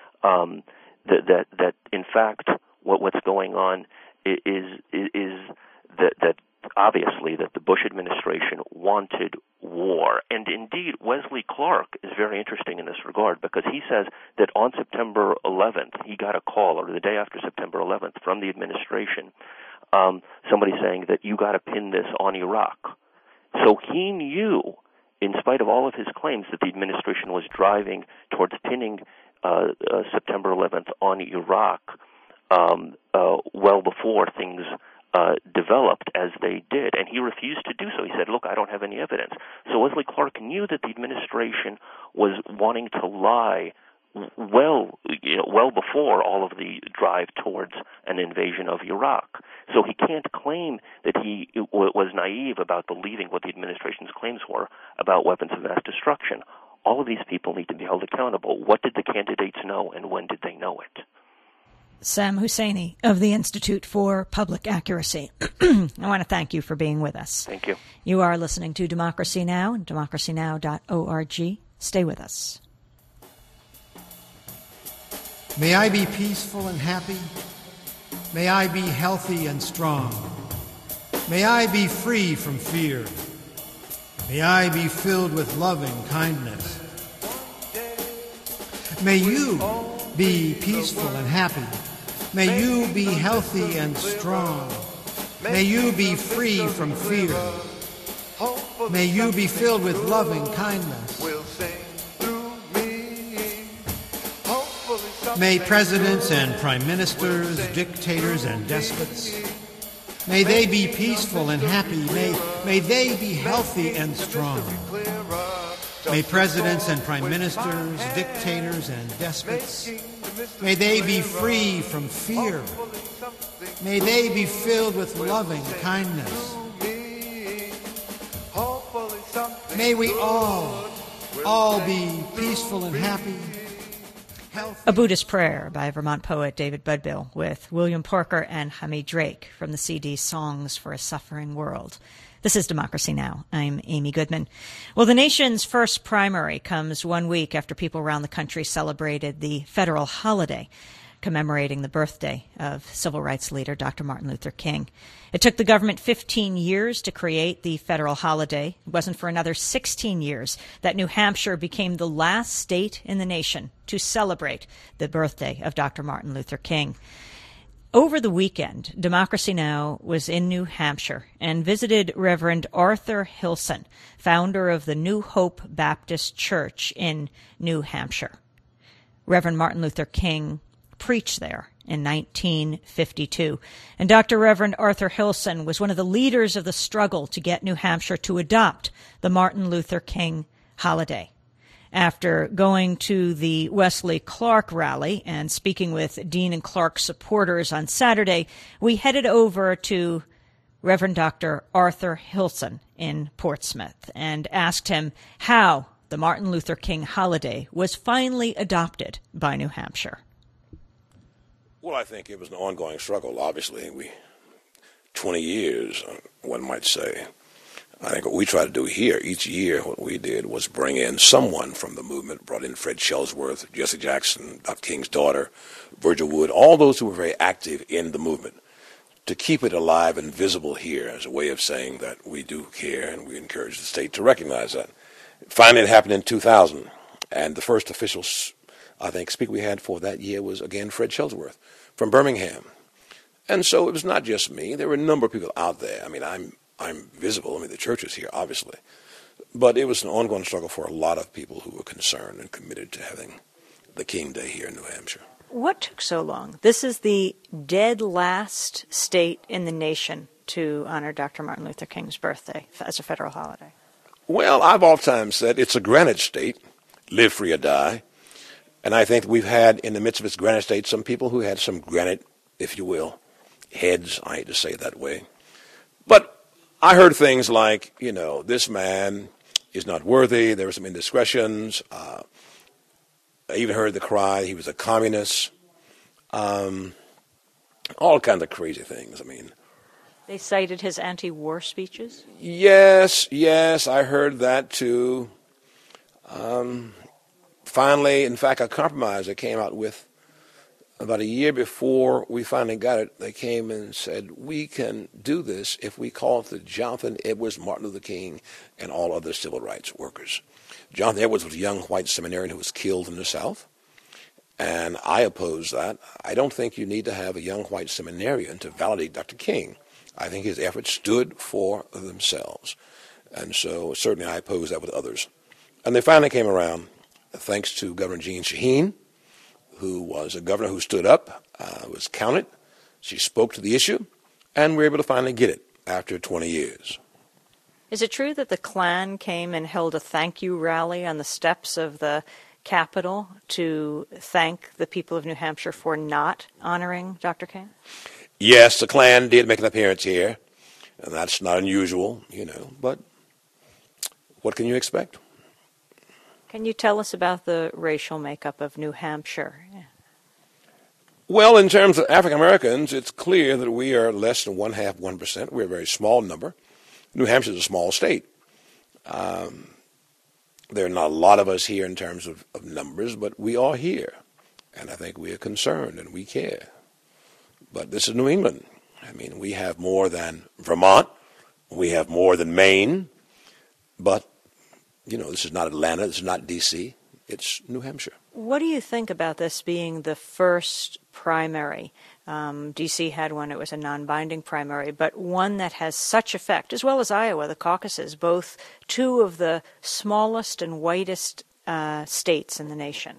That in fact what's going on is that obviously that the Bush administration wanted war. And indeed, Wesley Clark is very interesting in this regard because he says that on September 11th, he got a call, or the day after September 11th, from the administration, somebody saying that you got to pin this on Iraq. So he knew, in spite of all of his claims, that the administration was driving towards pinning September 11th on Iraq well before things developed as they did, and he refused to do so. He said, look, I don't have any evidence. So Wesley Clark knew that the administration was wanting to lie well before all of the drive towards an invasion of Iraq. So he can't claim that he was naive about believing what the administration's claims were about weapons of mass destruction. All of these people need to be held accountable. What did the candidates know, and when did they know it?
Sam Husseini of the Institute for Public Accuracy. I want to thank you for being with us.
Thank you.
You are listening to Democracy Now! and democracynow.org. Stay with us.
May I be peaceful and happy. May I be healthy and strong. May I be free from fear. May I be filled with loving kindness. May you be peaceful and happy. May you be healthy and strong. May you be free from fear. May you be filled with loving kindness. May presidents and prime ministers, dictators and despots, may they be peaceful and happy. May they be healthy and strong. May presidents and prime ministers, dictators and despots, may they be free from fear. May they be filled with loving kindness. May we all be peaceful and happy.
A Buddhist Prayer by Vermont poet David Budbill with William Parker and Hamid Drake from the CD Songs for a Suffering World. This is Democracy Now! I'm Amy Goodman. Well, the nation's first primary comes 1 week after people around the country celebrated the federal holiday commemorating the birthday of civil rights leader Dr. Martin Luther King. It took the government 15 years to create the federal holiday. It wasn't for another 16 years that New Hampshire became the last state in the nation to celebrate the birthday of Dr. Martin Luther King. Over the weekend, Democracy Now! Was in New Hampshire and visited Reverend Arthur Hilson, founder of the New Hope Baptist Church in New Hampshire. Reverend Martin Luther King preached there in 1952. And Dr. Reverend Arthur Hilson was one of the leaders of the struggle to get New Hampshire to adopt the Martin Luther King holiday. After going to the Wesley Clark rally and speaking with Dean and Clark supporters on Saturday, we headed over to Reverend Dr. Arthur Hilson in Portsmouth and asked him how the Martin Luther King holiday was finally adopted by New Hampshire.
Well, I think it was an ongoing struggle, obviously. 20 years, one might say. I think what we try to do here, each year, what we did was bring in someone from the movement, brought in Fred Shellsworth, Jesse Jackson, Dr. King's daughter, Virgil Wood, all those who were very active in the movement, to keep it alive and visible here as a way of saying that we do care and we encourage the state to recognize that. Finally, it happened in 2000, and the first official, I think, speaker we had for that year was, again, Fred Shellsworth from Birmingham. And so it was not just me. There were a number of people out there. I mean, I'm visible. I mean, the church is here, obviously. But it was an ongoing struggle for a lot of people who were concerned and committed to having the King Day here in New Hampshire.
What took so long? This is the dead last state in the nation to honor Dr. Martin Luther King's birthday as a federal holiday.
Well, I've oftentimes said it's a granite state, live free or die. And I think we've had, in the midst of its granite state, some people who had some granite, if you will, heads. I hate to say it that way. But I heard things like, this man is not worthy. There were some indiscretions. I even heard the cry he was a communist. All kinds of crazy things.
They cited his anti-war speeches?
Yes, I heard that too. Finally, in fact, a compromise they came out with about a year before we finally got it. They came and said, we can do this if we call it the Jonathan Edwards, Martin Luther King, and all other civil rights workers. Jonathan Edwards was a young white seminarian who was killed in the South, and I oppose that. I don't think you need to have a young white seminarian to validate Dr. King. I think his efforts stood for themselves, and so certainly I oppose that with others. And they finally came around, thanks to Governor Jeanne Shaheen, who was a governor who stood up, was counted. She spoke to the issue, and we were able to finally get it after 20 years.
Is it true that the Klan came and held a thank you rally on the steps of the Capitol to thank the people of New Hampshire for not honoring Dr. King?
Yes, the Klan did make an appearance here, and that's not unusual, but what can you expect?
Can you tell us about the racial makeup of New Hampshire?
Well, in terms of African Americans, it's clear that we are less than 1%. We're a very small number. New Hampshire is a small state. There are not a lot of us here in terms of numbers, but we are here. And I think we are concerned and we care. But this is New England. We have more than Vermont. We have more than Maine. But this is not Atlanta, this is not D.C., it's New Hampshire.
What do you think about this being the first primary? D.C. had one, it was a non-binding primary, but one that has such effect, as well as Iowa, the caucuses, both two of the smallest and whitest states in the nation.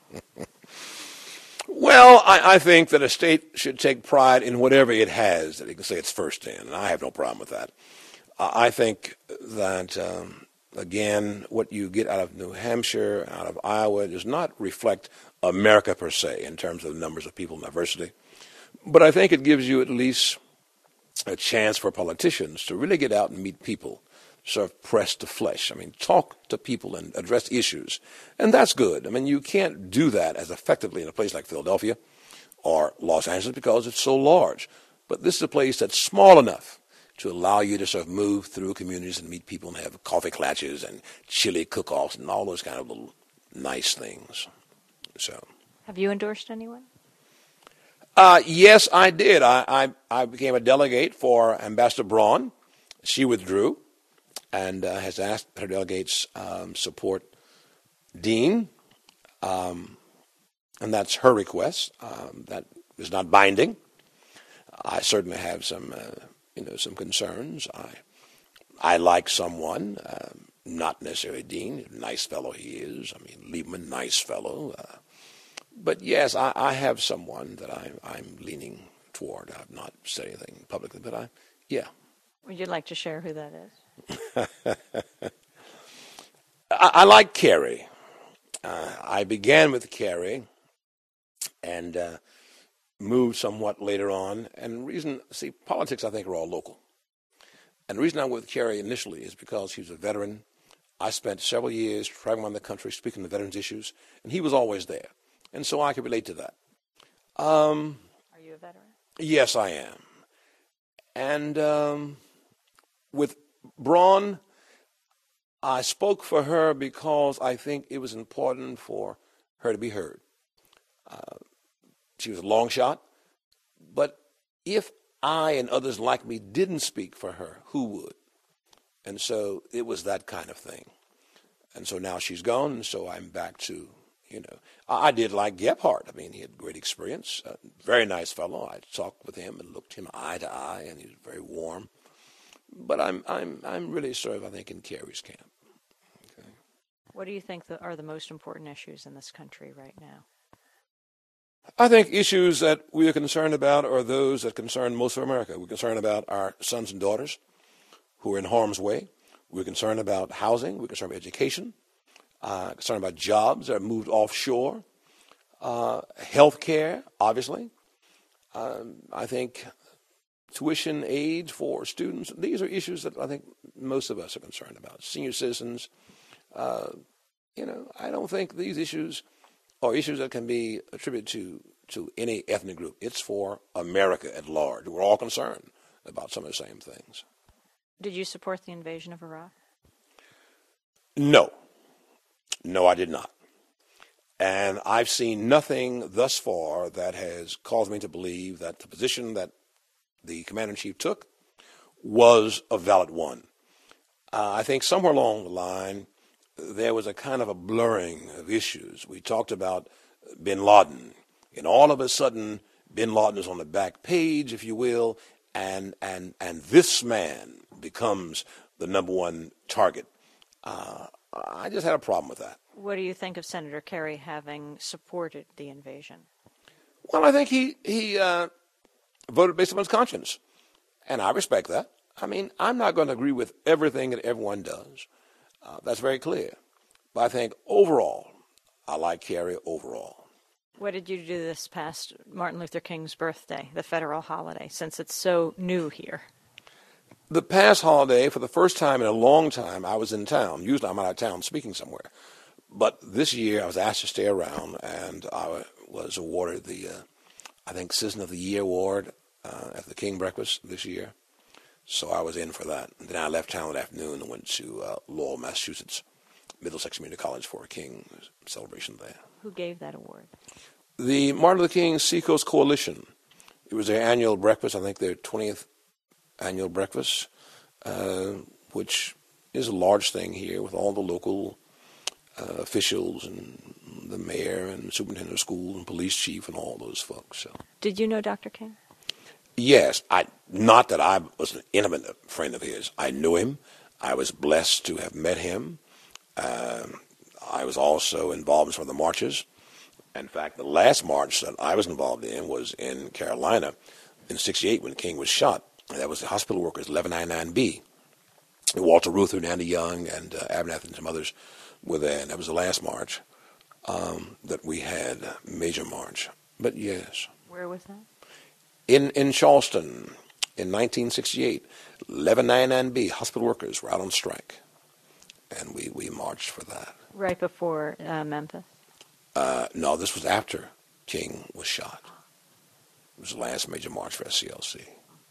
Well, I think that a state should take pride in whatever it has that it can say it's first in, and I have no problem with that. I think that... Again, what you get out of New Hampshire, out of Iowa, does not reflect America per se in terms of the numbers of people and diversity. But I think it gives you at least a chance for politicians to really get out and meet people, sort of press to flesh. Talk to people and address issues. And that's good. You can't do that as effectively in a place like Philadelphia or Los Angeles because it's so large. But this is a place that's small enough to allow you to sort of move through communities and meet people and have coffee clatches and chili cook-offs and all those kind of little nice things. So,
have you endorsed anyone?
Yes, I did. I became a delegate for Ambassador Braun. She withdrew and has asked her delegates support Dean, and that's her request. That is not binding. I certainly have some concerns. I like someone, not necessarily Dean, nice fellow he is. Lieberman, nice fellow. But yes, I have someone that I'm leaning toward. I've not said anything publicly, but yeah.
Would you like to share who that is?
I like Kerry. I began with Kerry and moved somewhat later on. And the reason, politics I think are all local. And the reason I went with Kerry initially is because he was a veteran. I spent several years traveling around the country speaking to veterans issues, and he was always there. And so I could relate to that.
Are you a veteran?
Yes, I am. And with Braun, I spoke for her because I think it was important for her to be heard. She was a long shot, but if I and others like me didn't speak for her, who would? And so it was that kind of thing. And so now she's gone, and so I'm back to, I did like Gephardt. He had great experience, very nice fellow. I talked with him and looked him eye to eye, and he was very warm. But I'm really sort of, I think, in Kerry's camp. Okay.
What do you think are the most important issues in this country right now?
I think issues that we are concerned about are those that concern most of America. We're concerned about our sons and daughters who are in harm's way. We're concerned about housing. We're concerned about education. Concerned about jobs that are moved offshore. Health care, obviously. I think tuition aid for students. These are issues that I think most of us are concerned about. Senior citizens, I don't think these issues are issues that can be attributed to any ethnic group. It's for America at large. We're all concerned about some of the same things.
Did you support the invasion of Iraq?
No. No, I did not. And I've seen nothing thus far that has caused me to believe that the position that the commander-in-chief took was a valid one. I think somewhere along the line, there was a kind of a blurring of issues. We talked about bin Laden, and all of a sudden, bin Laden is on the back page, if you will, and this man becomes the number one target. I just had a problem with that.
What do you think of Senator Kerry having supported the invasion?
Well, I think he voted based on his conscience, and I respect that. I mean, I'm not going to agree with everything that everyone does. That's very clear. But I think overall, I like Kerry overall.
What did you do this past Martin Luther King's birthday, the federal holiday, since it's so new here?
The past holiday, for the first time in a long time, I was in town. Usually I'm out of town speaking somewhere. But this year I was asked to stay around, and I was awarded the, I think, Citizen of the Year award at the King Breakfast this year. So I was in for that. And then I left town that afternoon and went to Lowell, Massachusetts, Middlesex Community College for a King celebration there.
Who gave that award?
The Martin Luther King Seacoast Coalition. It was their annual breakfast, I think their 20th annual breakfast, which is a large thing here with all the local officials and the mayor and superintendent of schools and police chief and all those folks. So.
Did you know Dr. King?
Yes. Not that I was an intimate friend of his. I knew him. I was blessed to have met him. I was also involved in some of the marches. In fact, the last march that I was involved in was in Carolina in '68 when King was shot. That was the hospital workers, 1199B. Walter Reuther, and Andy Young, and Abernathy and some others were there. And that was the last march that we had, major march. But yes.
Where was that?
In Charleston in 1968. 1199B, hospital workers were out on strike. And we marched for that.
Right before Memphis?
No, this was after King was shot. It was the last major march for SCLC.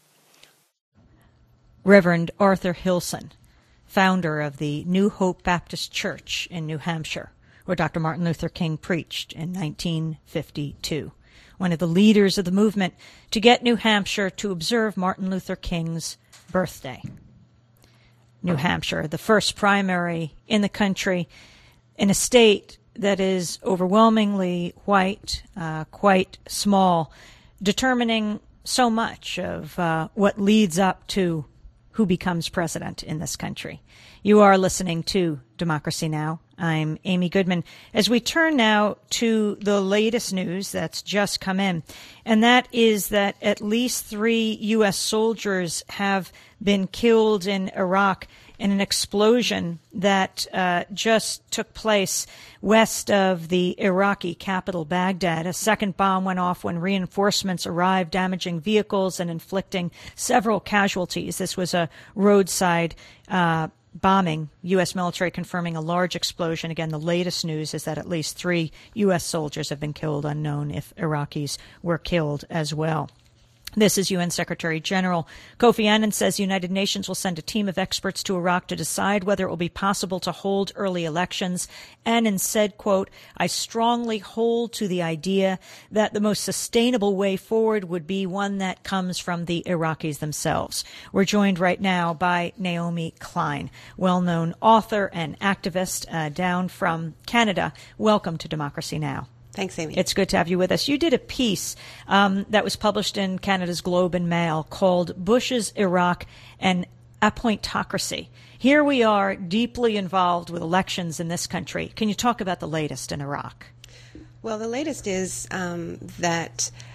Reverend Arthur Hilson, founder of the New Hope Baptist Church in New Hampshire, where Dr. Martin Luther King preached in 1952. One of the leaders of the movement to get New Hampshire to observe Martin Luther King's birthday. New Hampshire, the first primary in the country, in a state that is overwhelmingly white, quite small, determining so much of what leads up to who becomes president in this country. You are listening to Democracy Now! I'm Amy Goodman. As we turn now to the latest news that's just come in, and that is that at least 3 U.S. soldiers have been killed in Iraq in an explosion that just took place west of the Iraqi capital, Baghdad. A second bomb went off when reinforcements arrived, damaging vehicles and inflicting several casualties. This was a roadside bombing. U.S. military confirming a large explosion. Again, the latest news is that at least 3 U.S. soldiers have been killed, unknown if Iraqis were killed as well. This is UN Secretary General Kofi Annan says the United Nations will send a team of experts to Iraq to decide whether it will be possible to hold early elections. Annan said, quote, I strongly hold to the idea that the most sustainable way forward would be one that comes from the Iraqis themselves. We're joined right now by Naomi Klein, well-known author and activist down from Canada. Welcome to Democracy Now!
Thanks, Amy.
It's good to have you with us. You did a piece that was published in Canada's Globe and Mail called Bush's Iraq and Appointocracy. Here we are deeply involved with elections in this country. Can you talk about the latest in Iraq?
Well, the latest is that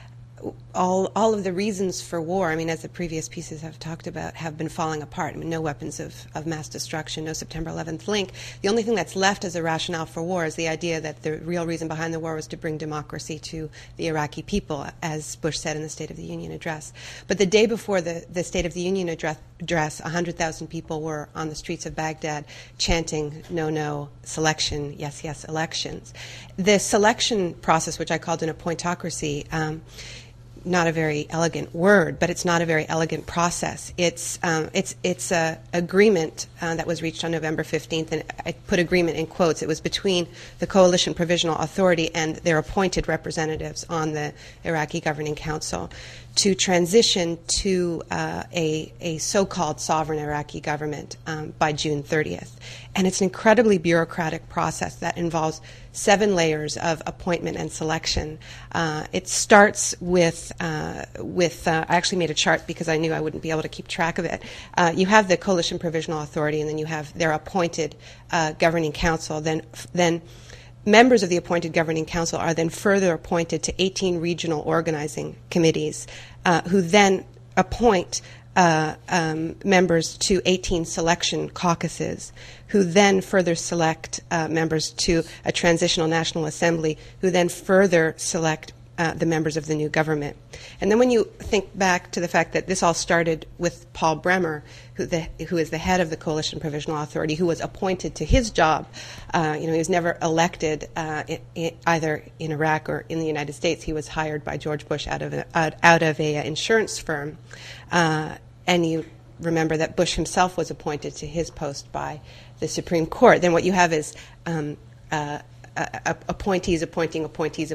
all of the reasons for war, I mean, as the previous pieces have talked about, have been falling apart. I mean, no weapons of mass destruction, no September 11th link. The only thing that's left as a rationale for war is the idea that the real reason behind the war was to bring democracy to the Iraqi people, as Bush said in the State of the Union address. But the day before the State of the Union address, 100,000 people were on the streets of Baghdad chanting, "No, no, selection, yes, yes, elections." The selection process, which I called an appointocracy, not a very elegant word, but it's not a very elegant process. It's a agreement that was reached on November 15th, and I put agreement in quotes. It was between the Coalition Provisional Authority and their appointed representatives on the Iraqi Governing Council to transition to a so-called sovereign Iraqi government by June 30th. And it's an incredibly bureaucratic process that involves 7 layers of appointment and selection. It starts with I actually made a chart because I knew I wouldn't be able to keep track of it. You have the Coalition Provisional Authority, and then you have their appointed governing council. Then members of the appointed governing council are then further appointed to 18 regional organizing committees, who then appoint members to 18 selection caucuses, who then further select members to a transitional National Assembly, who then further select the members of the new government. And then when you think back to the fact that this all started with Paul Bremer, who is the head of the Coalition Provisional Authority, who was appointed to his job. He was never elected either in Iraq or in the United States. He was hired by George Bush out of a insurance firm. And you remember that Bush himself was appointed to his post by the Supreme Court. Then what you have is appointees appointing appointees,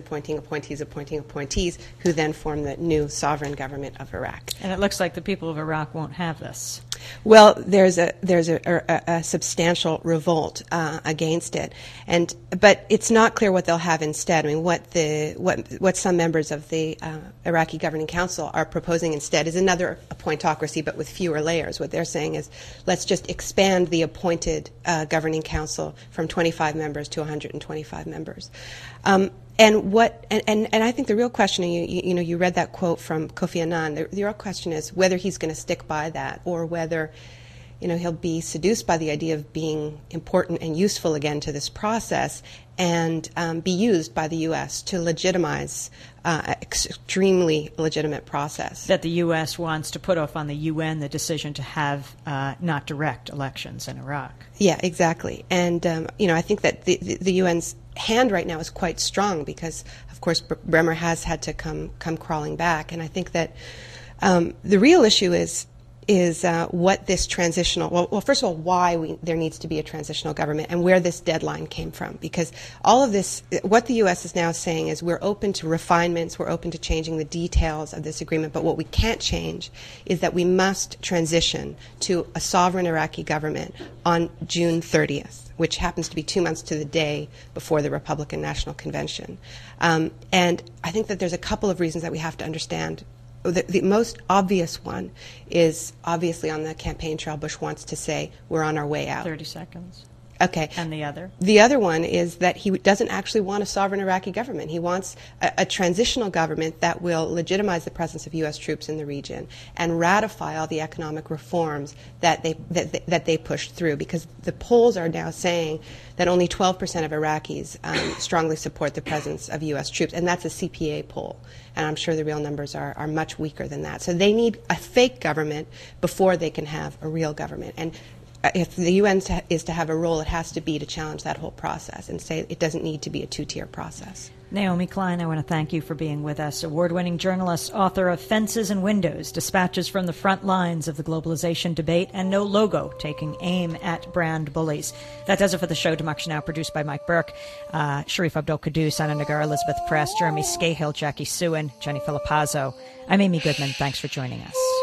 who then form the new sovereign government of Iraq.
And it looks like the people of Iraq won't have this.
Well, there's a substantial revolt against it, but it's not clear what they'll have instead. I mean, what some members of the Iraqi Governing Council are proposing instead is another appointocracy, but with fewer layers. What they're saying is, let's just expand the appointed Governing Council from 25 members to 125 members. And I think the real question, you read that quote from Kofi Annan. The real question is whether he's going to stick by that, or whether, he'll be seduced by the idea of being important and useful again to this process, and be used by the U.S. to legitimize extremely legitimate process.
That the U.S. wants to put off on the UN the decision to have not direct elections in Iraq.
Yeah, exactly. And I think that the UN's hand right now is quite strong because, of course, Bremer has had to come crawling back. And I think that the real issue is what this transitional, well, first of all, why there needs to be a transitional government and where this deadline came from. Because all of this, what the U.S. is now saying is we're open to refinements, we're open to changing the details of this agreement, but what we can't change is that we must transition to a sovereign Iraqi government on June 30th. Which happens to be 2 months to the day before the Republican National Convention. And I think that there's a couple of reasons that we have to understand. The most obvious one is obviously on the campaign trail, Bush wants to say, we're on our way out.
30 seconds.
Okay.
And the other?
The other one is that he doesn't actually want a sovereign Iraqi government. He wants a transitional government that will legitimize the presence of U.S. troops in the region and ratify all the economic reforms that they pushed through. Because the polls are now saying that only 12% of Iraqis strongly support the presence of U.S. troops, and that's a CPA poll. And I'm sure the real numbers are much weaker than that. So they need a fake government before they can have a real government. And if the UN is to have a role, it has to be to challenge that whole process and say it doesn't need to be a two-tier process.
Naomi Klein, I want to thank you for being with us. Award-winning journalist, author of Fences and Windows, Dispatches from the Front Lines of the Globalization Debate, and No Logo, Taking Aim at Brand Bullies. That does it for the show. Democracy Now! Produced by Mike Burke, Sharif Abdul-Qaddus, Anna Nagar, Elizabeth Press, Jeremy Scahill, Jackie Suen, Jenny Filipazzo. I'm Amy Goodman. Thanks for joining us.